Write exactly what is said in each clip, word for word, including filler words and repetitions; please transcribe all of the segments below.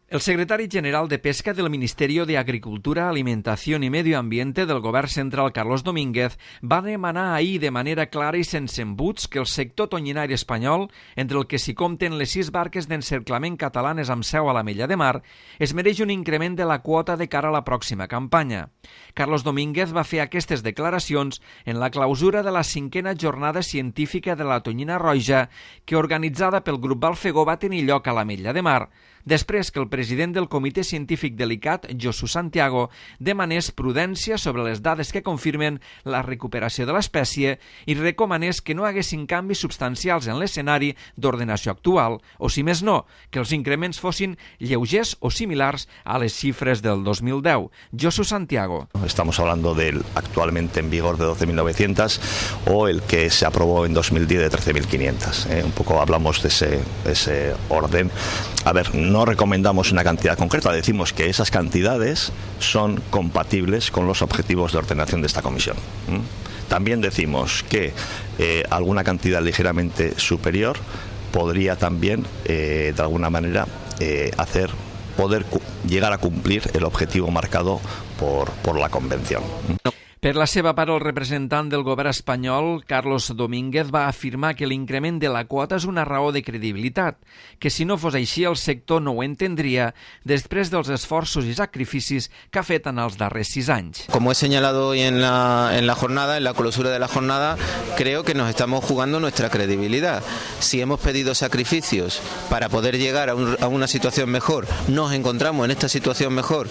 El secretari general de Pesca del Ministerio de Agricultura, Alimentación y Medio Ambiente del Govern Central, Carlos Domínguez, va demanar ahir de manera clara i sense embuts que el sector tonyinari espanyol, entre el que s'hi compten les sis barques d'encerclament catalanes amb seu a l'Ametlla de Mar, es mereix un increment de la quota de cara a la pròxima campanya. Carlos Domínguez va fer aquestes declaracions en la clausura de la cinquena jornada científica de la tonyina roja que, organitzada pel grup Balfegó, va tenir lloc a l'Ametlla de Mar, després que el president del Comitè Científic de l'I C A T, Josu Santiago, demanés prudència sobre les dades que confirmen la recuperació de l'espècie i recomanés que no haguessin canvis substancials en l'escenari d'ordenació actual, o si més no, que els increments fossin lleugers o similars a les xifres del dos mil deu. Josu Santiago. Estamos hablando del actualmente en vigor de doce mil novecientos o el que se aprobó en dos mil diez de trece mil quinientos. ¿eh? Un poco hablamos de ese, ese orden. A ver, no recomendamos una cantidad concreta, decimos que esas cantidades son compatibles con los objetivos de ordenación de esta comisión. ¿Mm? También decimos que eh, alguna cantidad ligeramente superior podría también, eh, de alguna manera, eh, hacer poder llegar a cumplir el objetivo marcado por, por la Convención. Per la seva part, el representant del govern espanyol, Carlos Domínguez, va afirmar que l'increment de la quota és una raó de credibilitat, que si no fos així el sector no ho entendria després dels esforços i sacrificis que ha fet en els darrers sis anys. Como he señalado hoy en la, en la jornada, en la clausura de la jornada, creo que nos estamos jugando nuestra credibilidad. Si hemos pedido sacrificios para poder llegar a, un, a una situación mejor, nos encontramos en esta situación mejor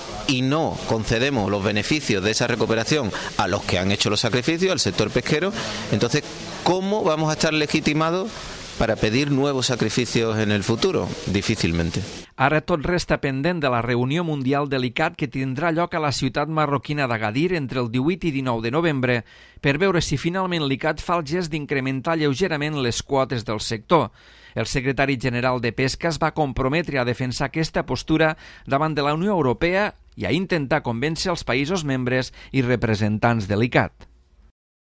y no concedemos los beneficios de esa recuperación a los que han hecho los sacrificios, al sector pesquero, entonces, ¿cómo vamos a estar legitimados para pedir nuevos sacrificios en el futuro? Difícilmente. Ara tot resta pendent de la reunió mundial de l'I C A T que tindrà lloc a la ciutat marroquina d'Agadir entre el divuit i dinou de novembre per veure si finalment l'I C A T fa el gest d'incrementar lleugerament les quotes del sector. El secretari general de Pesca es va comprometre a defensar aquesta postura davant de la Unió Europea i a intentar convèncer els països membres i representants de l'I C A T.